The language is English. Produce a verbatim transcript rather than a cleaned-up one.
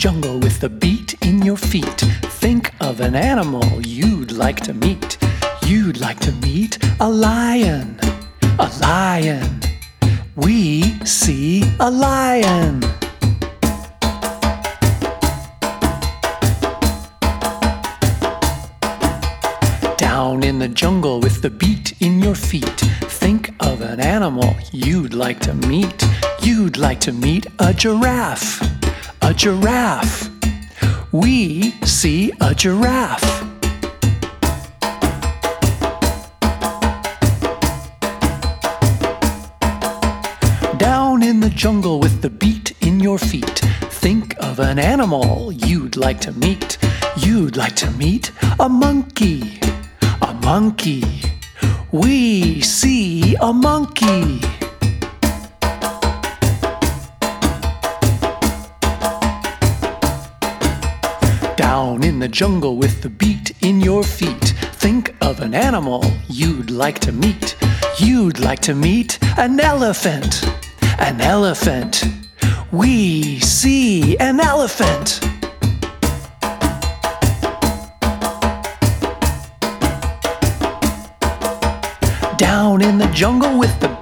jungle with the beat in your feet. Think of an animal you'd like to meet. You'd like to meet a lion, a lion. We see a lion. Down in the jungle with the beat in your feet. Think of an animal you'd like to meet. You'd like to meet a giraffe, a giraffe. We see a giraffe. Down in the jungle with the beat in your feet. Think of an animal you'd like to meet. You'd like to meet a monkey, a monkey. We see a monkey. Down in the jungle with the beat in your feet. Think of an animal you'd like to meet. You'd like to meet an elephant, an elephant. We see an elephant. Down in the jungle with the